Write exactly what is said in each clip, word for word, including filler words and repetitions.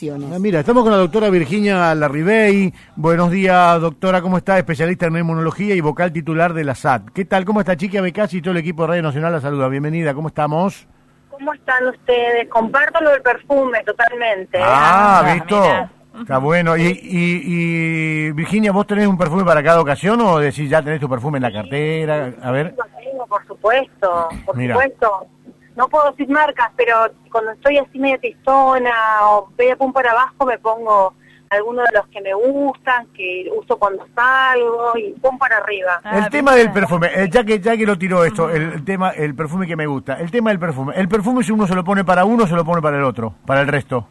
situaciones. Ah, mira, estamos con la doctora Virginia Larribey. Buenos días, doctora, ¿cómo está? Especialista en inmunología y vocal titular de la S A T. ¿Qué tal? ¿Cómo está, Chiqui Abecasi y todo el equipo de Radio Nacional? La saluda. Bienvenida, ¿cómo estamos? ¿Cómo están ustedes? Comparto lo del perfume totalmente. Ah, ¿eh? ¿visto? Mira. Está bueno. ¿Y, y, y Virginia, vos tenés un perfume para cada ocasión o decís ya tenés tu perfume en la cartera? A ver. Lo tengo, por supuesto, por Mira. supuesto. No puedo decir marcas, pero cuando estoy así medio tristona o medio pum para abajo me pongo algunos de los que me gustan, que uso cuando salgo y pum para arriba. Ah, el tema del perfume, eh, ya que ya que lo tiró esto, el, el tema, el perfume que me gusta, el tema del perfume. El perfume si uno se lo pone para uno, se lo pone para el otro, para el resto.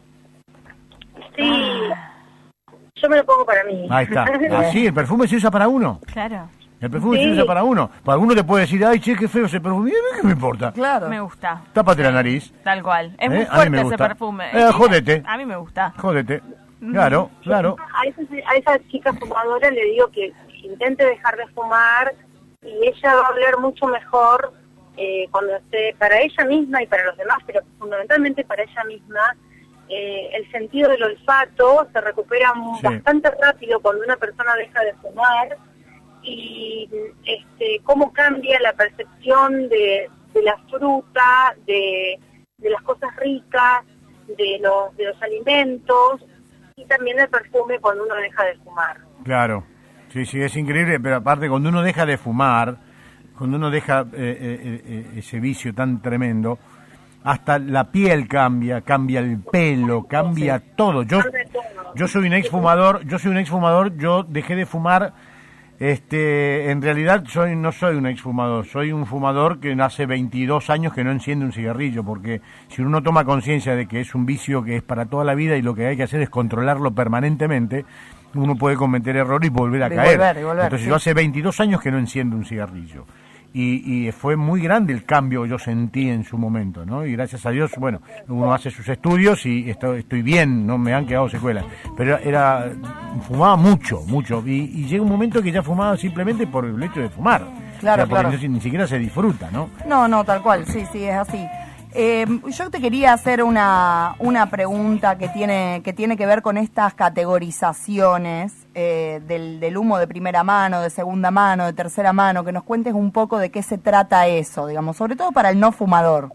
Sí, yo me lo pongo para mí. Ahí está. Ah, sí, el perfume se usa para uno. Claro. El perfume Sí. se usa para uno. Para uno te puede decir, ay, che, qué feo ese perfume. ¿Y a mí qué me importa? Claro. Me gusta. Tápate la nariz. Tal cual. Es ¿Eh? muy A mí fuerte me ese gusta. perfume. Eh, jódete. A mí me gusta. Jódete. Claro, claro. A esa, a esa chica fumadora le digo que intente dejar de fumar y ella va a oler mucho mejor eh, cuando esté para ella misma y para los demás, pero fundamentalmente para ella misma. Eh, el sentido del olfato se recupera Sí. bastante rápido cuando una persona deja de fumar y este, cómo cambia la percepción de, de la fruta, de, de las cosas ricas, de los, de los alimentos y también el perfume cuando uno deja de fumar. Claro. Sí, sí, es increíble, pero aparte cuando uno deja de fumar, cuando uno deja eh, eh, eh, ese vicio tan tremendo, hasta la piel cambia, cambia el pelo, cambia Sí. todo. Yo Cambia todo. yo soy un exfumador, yo soy un exfumador, yo dejé de fumar, este, en realidad soy no soy un exfumador, soy un fumador que hace veintidós años que no enciende un cigarrillo, porque si uno toma conciencia de que es un vicio que es para toda la vida y lo que hay que hacer es controlarlo permanentemente, uno puede cometer errores y volver a Y caer. volver, y volver, Entonces sí. yo hace veintidós años que no enciendo un cigarrillo. Y, y fue muy grande el cambio que yo sentí en su momento, ¿no? Y gracias a Dios, bueno, uno hace sus estudios y estoy, estoy bien, no me han quedado secuelas. Pero era, fumaba mucho, mucho. Y, y llega un momento que ya fumaba simplemente por el hecho de fumar. Claro, o sea, porque claro. ni, ni siquiera se disfruta, ¿no? No, no, tal cual, sí, sí, es así. Eh, yo te quería hacer una, una pregunta que tiene, que tiene que ver con estas categorizaciones eh, del, del humo de primera mano, de segunda mano, de tercera mano, que nos cuentes un poco de qué se trata eso, digamos, sobre todo para el no fumador.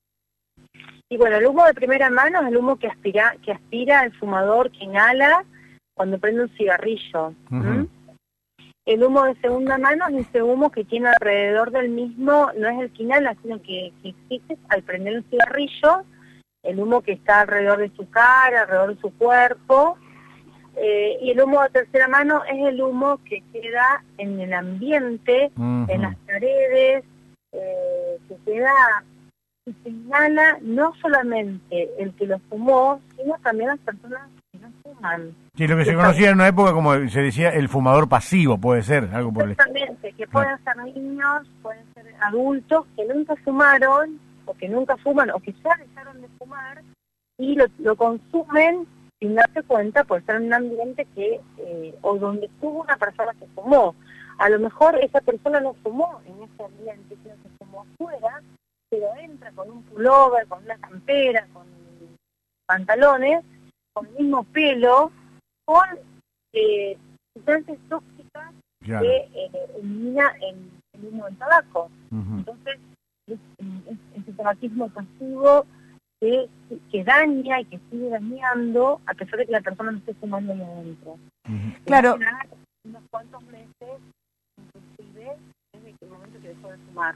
Y bueno, el humo de primera mano es el humo que aspira, que aspira el fumador, que inhala cuando prende un cigarrillo. Ujú. ¿Mm? El humo de segunda mano es ese humo que tiene alrededor del mismo, no es el que inhala, sino que, que existe al prender un cigarrillo, el humo que está alrededor de su cara, alrededor de su cuerpo. Eh, y el humo de tercera mano es el humo que queda en el ambiente, Ujú. en las paredes, eh, que queda y se inhala no solamente el que lo fumó, sino también las personas que no fuman. Sí, lo que se conocía en una época como se decía el fumador pasivo, puede ser, algo por el Exactamente, que pueden ser niños, pueden ser adultos que nunca fumaron, o que nunca fuman, o que ya dejaron de fumar, y lo, lo consumen sin darse cuenta por estar en un ambiente que, eh, o donde estuvo una persona que fumó. A lo mejor esa persona no fumó en ese ambiente, sino que fumó afuera, pero entra con un pullover, con una campera, con pantalones, con el mismo pelo, con eh, sustancias tóxicas Claro. que eh, elimina el, el humo del tabaco. Ujú. Entonces, es, es, es el tabaquismo pasivo que, que daña y que sigue dañando a pesar de que la persona no esté fumando ahí adentro. Ujú. Claro. Que va a durar unos cuantos meses, inclusive, desde el momento que dejó de fumar.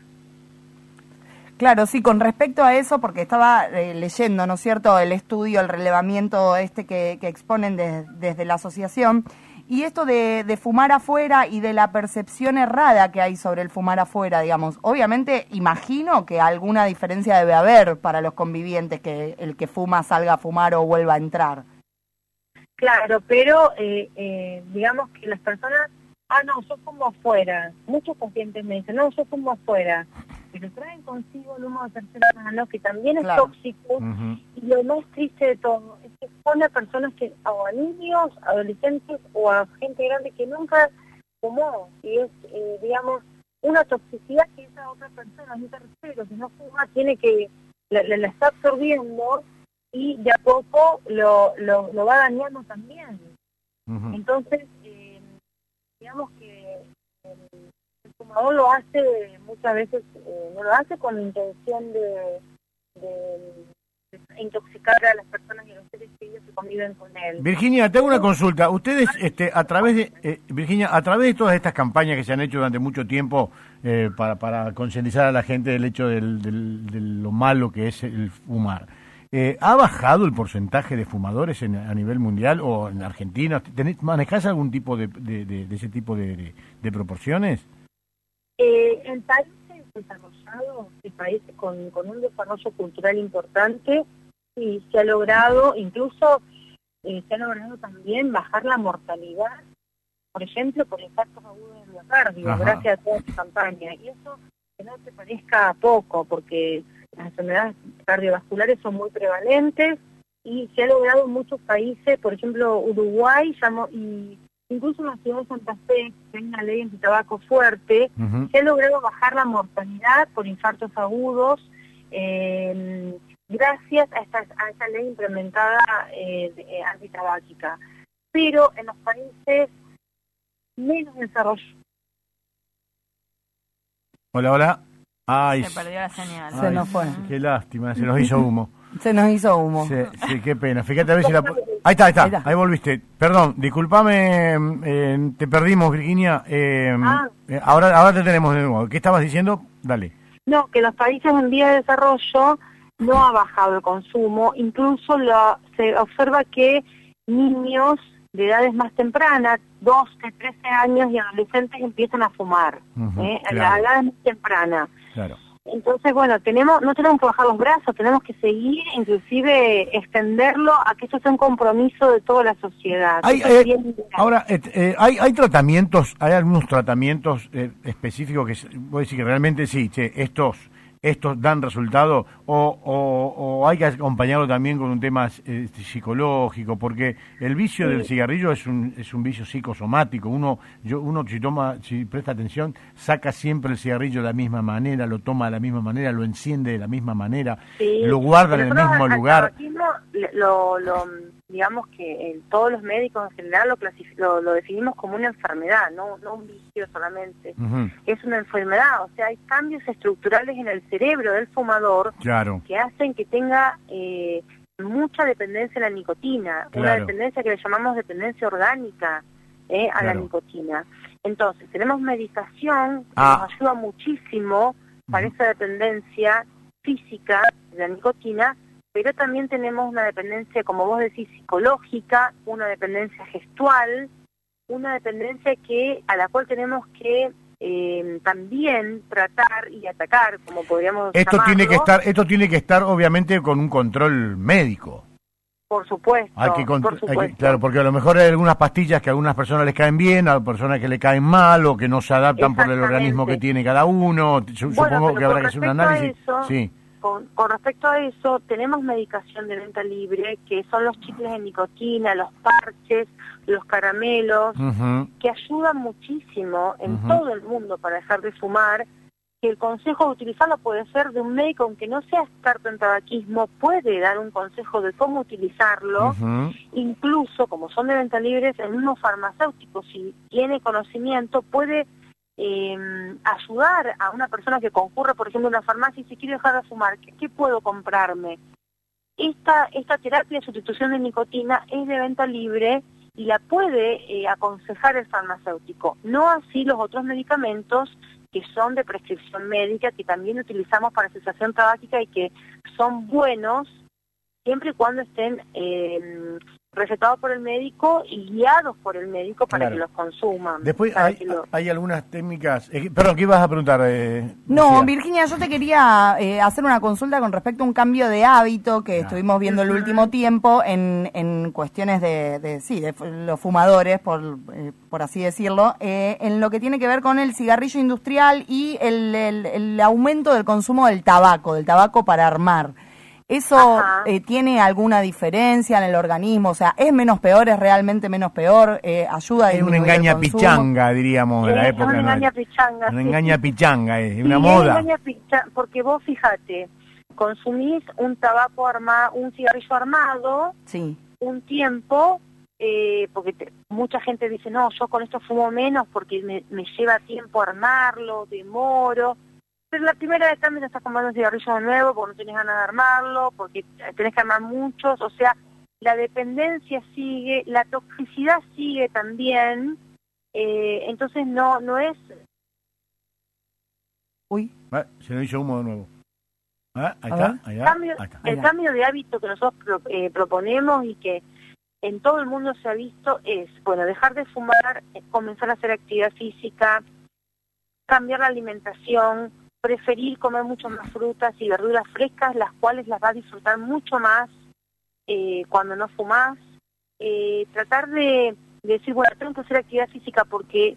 Claro, sí, con respecto a eso, porque estaba eh, leyendo, ¿no es cierto?, el estudio, el relevamiento este que, que exponen de- desde la asociación, y esto de, de fumar afuera y de la percepción errada que hay sobre el fumar afuera, digamos. Obviamente, imagino que alguna diferencia debe haber para los convivientes, que el que fuma salga a fumar o vuelva a entrar. Claro, pero eh, eh, digamos que las personas, ah, no, yo fumo afuera. Muchos pacientes me dicen, no, yo fumo afuera. Pero traen consigo el humo de tercera mano, que también es Claro. tóxico. Ujú. Y lo más triste de todo es que pone a personas que, o a niños, adolescentes o a gente grande que nunca fumó. Y es, eh, digamos, una toxicidad que esa otra persona, un tercero que no fuma, tiene que, la, la, la está absorbiendo y de a poco lo, lo, lo va dañando también. Uh-huh. Entonces, eh, digamos que el, el fumador lo hace muchas veces, eh, no lo hace con la intención de, de, de intoxicar a las personas y a los seres queridos que conviven con él. Virginia, te hago una consulta. Ustedes, este, a través de, eh, Virginia, a través de todas estas campañas que se han hecho durante mucho tiempo eh, para, para concientizar a la gente del hecho del, del, de lo malo que es el fumar, Eh, ¿ha bajado el porcentaje de fumadores en, a nivel mundial o en Argentina? ¿Tenés, ¿Manejás algún tipo de, de, de, de ese tipo de, de, de proporciones? Eh, en países desarrollados, en países con, con un desarrollo cultural importante, sí, se ha logrado, incluso eh, se ha logrado también bajar la mortalidad, por ejemplo, por infartos agudos del miocardio, gracias a toda esta campaña. Y eso que no te parezca poco, porque las enfermedades cardiovasculares son muy prevalentes y se ha logrado en muchos países, por ejemplo Uruguay, llamó, y incluso en la ciudad de Santa Fe, que hay una ley anti-tabaco fuerte, uh-huh. se ha logrado bajar la mortalidad por infartos agudos eh, gracias a esta, a esta ley implementada eh, de, antitabáquica. Pero en los países menos desarrollados... Hola, hola. Ay, se perdió la señal. Ay, se nos fue. Qué lástima, se nos hizo humo. Se nos hizo humo. Sí, sí, qué pena. Fíjate a ver si la... Ahí está, ahí está, ahí, está. Ahí volviste. Perdón, discúlpame, eh, te perdimos, Virginia. Eh, ah. eh, ahora, ahora te tenemos de nuevo. ¿Qué estabas diciendo? Dale. No, que los países en vía de desarrollo no ha bajado el consumo. Incluso lo, se observa que niños de edades más tempranas, doce, trece años y adolescentes empiezan a fumar, uh-huh, ¿eh? Claro. A la edad más temprana. Claro. Entonces, bueno, tenemos no tenemos que bajar los brazos, tenemos que seguir, inclusive extenderlo a que eso sea un compromiso de toda la sociedad. Hay, eh, ahora, eh, hay, hay tratamientos, hay algunos tratamientos eh, específicos que voy a decir que realmente sí, che, estos... estos dan resultado o, o, o hay que acompañarlo también con un tema eh, psicológico, porque el vicio sí. del cigarrillo es un es un vicio psicosomático. Uno yo uno si toma si presta atención saca siempre el cigarrillo de la misma manera, lo toma de la misma manera, lo enciende de la misma manera, sí. lo guarda en el mismo lugar. Lo, lo, digamos que en todos los médicos en general lo, lo, lo definimos como una enfermedad, no, no un vicio solamente. Uh-huh. Es una enfermedad, o sea, hay cambios estructurales en el cerebro del fumador claro. que hacen que tenga eh, mucha dependencia a la nicotina, claro. una dependencia que le llamamos dependencia orgánica eh, a claro. la nicotina. Entonces, tenemos medicación que ah. nos ayuda muchísimo para uh-huh. esa dependencia física de la nicotina, pero también tenemos una dependencia, como vos decís, psicológica, una dependencia gestual, una dependencia que a la cual tenemos que eh, también tratar y atacar, como podríamos esto llamarlo. tiene que estar esto tiene que estar obviamente con un control médico. Por supuesto, hay que por supuesto. Hay que, claro, porque a lo mejor hay algunas pastillas que a algunas personas les caen bien, a personas que le caen mal o que no se adaptan por el organismo que tiene cada uno. Supongo bueno, que habrá que hacer un análisis. Eso, sí. Con, con respecto a eso, tenemos medicación de venta libre, que son los chicles de nicotina, los parches, los caramelos, uh-huh. que ayudan muchísimo en uh-huh. todo el mundo para dejar de fumar, que el consejo de utilizarlo puede ser de un médico, aunque no sea experto en tabaquismo, puede dar un consejo de cómo utilizarlo, uh-huh. incluso, como son de venta libre, el mismo farmacéutico, si tiene conocimiento, puede... Eh, ayudar a una persona que concurre, por ejemplo, a una farmacia y si quiere dejar de fumar, ¿qué, qué puedo comprarme? Esta, esta terapia de sustitución de nicotina es de venta libre y la puede eh, aconsejar el farmacéutico, no así los otros medicamentos que son de prescripción médica, que también utilizamos para cesación tabáquica y que son buenos siempre y cuando estén eh, recetados por el médico y guiados por el médico para claro. que los consuman. Después hay, lo... hay algunas técnicas... Eh, perdón, ¿qué ibas a preguntar? Eh, no, Lucía? Virginia, yo te quería eh, hacer una consulta con respecto a un cambio de hábito que ah. estuvimos viendo el último tiempo en, en cuestiones de, de, sí, de los fumadores, por, eh, por así decirlo, eh, en lo que tiene que ver con el cigarrillo industrial y el, el, el aumento del consumo del tabaco, del tabaco para armar. ¿Eso eh, tiene alguna diferencia en el organismo? O sea, ¿es menos peor, es realmente menos peor? Eh, ¿Ayuda a disminuir Es una engaña pichanga, diríamos, de la época. Es una engaña ¿no? pichanga. Una sí. engaña pichanga, es una sí, moda. Es engaña pichanga, porque vos fíjate, consumís un tabaco armado, un cigarrillo armado, Sí. un tiempo, eh, porque te, mucha gente dice, no, yo con esto fumo menos porque me, me lleva tiempo armarlo, demoro. Pero la primera vez también estás comprando un cigarrillo de nuevo porque no tenés ganas de armarlo, porque tenés que armar muchos, o sea, la dependencia sigue, la toxicidad sigue también, eh, entonces no no es... Uy. Ah, se nos hizo humo de nuevo. Ah, ahí A está, ver. allá, Cambio, ahí está. el Allá. cambio de hábito que nosotros pro- eh, proponemos y que en todo el mundo se ha visto es, bueno, dejar de fumar, eh, comenzar a hacer actividad física, cambiar la alimentación, preferir comer mucho más frutas y verduras frescas, las cuales las vas a disfrutar mucho más eh, cuando no fumás. Eh, tratar de, de decir, bueno, tengo que hacer actividad física porque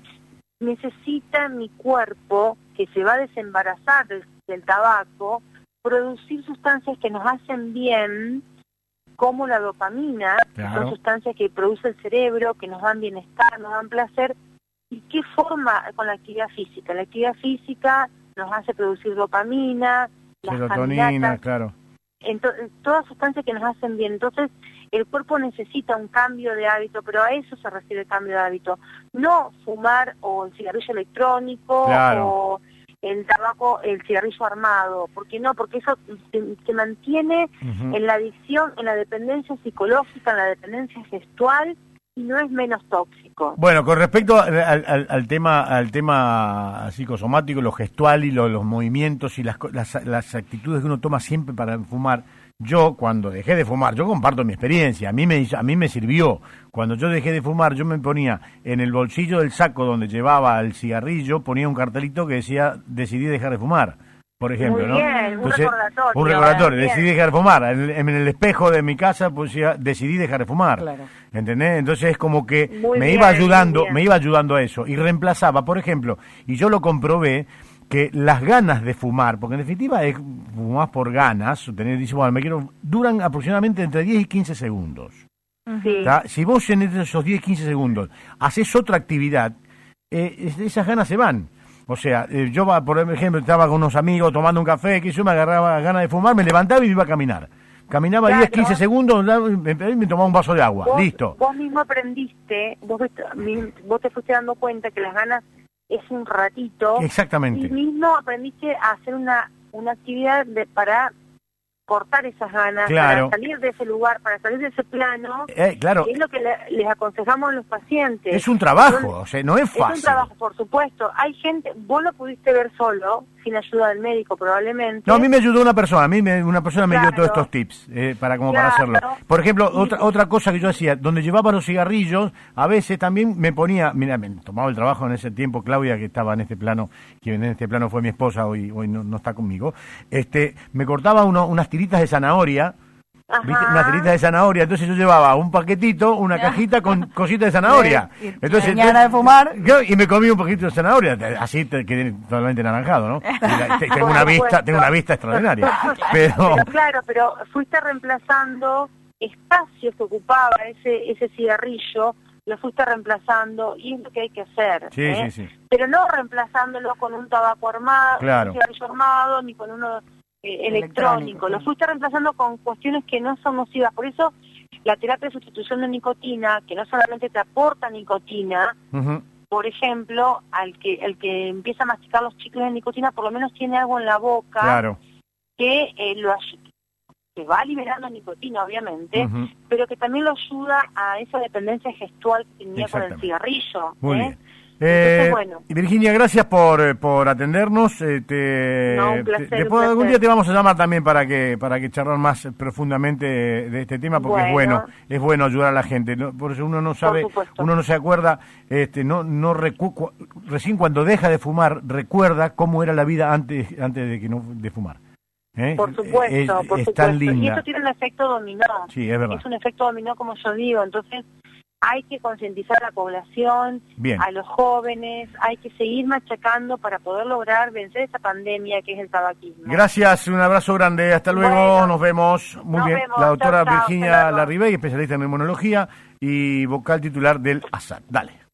necesita mi cuerpo, que se va a desembarazar del, del tabaco, producir sustancias que nos hacen bien, como la dopamina, que Claro. son sustancias que produce el cerebro, que nos dan bienestar, nos dan placer. ¿Y qué forma con la actividad física? La actividad física nos hace producir dopamina, las Serotonina, caminatas, claro. entonces, todas sustancias que nos hacen bien. Entonces, el cuerpo necesita un cambio de hábito, pero a eso se refiere el cambio de hábito. No fumar o el cigarrillo electrónico Claro. o el tabaco, el cigarrillo armado. ¿Por qué no? Porque eso te, te mantiene Ujú. en la adicción, en la dependencia psicológica, en la dependencia gestual y no es menos tóxico. Bueno, con respecto al, al, al tema al tema psicosomático, lo gestual y lo, los movimientos y las, co- las, las actitudes que uno toma siempre para fumar, yo cuando dejé de fumar, yo comparto mi experiencia, a mí me hizo- a mí me sirvió. Cuando yo dejé de fumar, yo me ponía en el bolsillo del saco donde llevaba el cigarrillo, ponía un cartelito que decía, decidí dejar de fumar, por ejemplo, Muy ¿no? bien, un recordatorio. un recordatorio, Bien. decidí dejar de fumar. En el, en el espejo de mi casa pues decía, decidí dejar de fumar. Claro. ¿Entendés? Entonces es como que Muy me bien, iba muy ayudando, bien. me iba ayudando a eso y reemplazaba, por ejemplo, y yo lo comprobé que las ganas de fumar, porque en definitiva es fumar por ganas, tener dice, bueno, me quiero duran aproximadamente entre diez y quince segundos. Sí. ¿Tá? Si vos en esos diez quince segundos haces otra actividad, eh, es- esas ganas se van. O sea, eh, yo, va- por ejemplo, estaba con unos amigos tomando un café, que yo me agarraba ganas de fumar, me levantaba y me iba a caminar. Caminaba Claro. diez quince segundos, la- me, me tomaba un vaso de agua, Vos, listo. vos mismo aprendiste, vos, viste- mi- vos te fuiste dando cuenta que las ganas es un ratito. Exactamente. Y mismo aprendiste a hacer una, una actividad de, para cortar esas ganas, Claro. para salir de ese lugar, para salir de ese plano. Eh, claro, que es lo que le- les aconsejamos a los pacientes. es un trabajo, o sea, no es Es un fácil. trabajo, por supuesto. Hay gente, vos lo pudiste ver solo, sin ayuda del médico probablemente. No, a mí me ayudó una persona, a mí me- una persona me dio Claro. todos estos tips eh, para como para Claro. hacerlo. Por ejemplo, Y- otra otra cosa que yo hacía, donde llevaba los cigarrillos, a veces también me ponía, mira, me tomaba el trabajo en ese tiempo, Claudia, que estaba en este plano, quien en este plano fue mi esposa, hoy hoy no, no está conmigo, este me cortaba uno, unas tiritas de zanahoria, Ajá. ¿viste? Unas tiritas de zanahoria, entonces yo llevaba un paquetito, una cajita con cositas de zanahoria. Sí, y Entonces, tenía ganas de fumar. yo- y me comí un poquito de zanahoria, así te quedé totalmente naranjado, ¿no? Y la- te- tengo una Por vista, supuesto. tengo una vista extraordinaria. Pero Pero claro, pero fuiste reemplazando espacios que ocupaba ese ese cigarrillo, lo fuiste reemplazando y es lo que hay que hacer. Sí, ¿eh? sí, sí. Pero no reemplazándolo con un tabaco armado, Claro. un cigarrillo armado, ni con uno eh, electrónico. Electrónico, Lo sí. fuiste reemplazando con cuestiones que no son nocivas. Por eso la terapia de sustitución de nicotina, que no solamente te aporta nicotina, Ujú. por ejemplo, al que el que empieza a masticar los chicles de nicotina, por lo menos tiene algo en la boca Claro. que eh, lo ay- que va liberando nicotina, obviamente, Ujú. pero que también lo ayuda a esa dependencia gestual que tenía con el Exactamente. cigarrillo. Muy ¿eh? bien. Entonces, Eh, bueno. y Virginia, gracias por, eh, por atendernos. eh, te, No, un placer, te- después un algún placer. día te vamos a llamar también para que para que charlar más profundamente de este tema, porque es bueno, Bueno. es bueno ayudar a la gente. ¿no? Por eso uno no sabe, supuesto. uno no se acuerda, este, no no recu- cu- recién cuando deja de fumar recuerda cómo era la vida antes antes de que no de fumar. ¿Eh? Por supuesto, es, por es supuesto. tan Y linda. esto tiene un efecto dominó. Sí, es verdad. Es un efecto dominó, como yo digo. Entonces, hay que concientizar a la población, Bien. a los jóvenes, hay que seguir machacando para poder lograr vencer esa pandemia que es el tabaquismo. Gracias, un abrazo grande, hasta luego, Bueno, nos vemos. Muy nos bien, vemos, la doctora chao, chao, Virginia hasta luego. Larribey, especialista en inmunología y vocal titular del A S A D. Dale.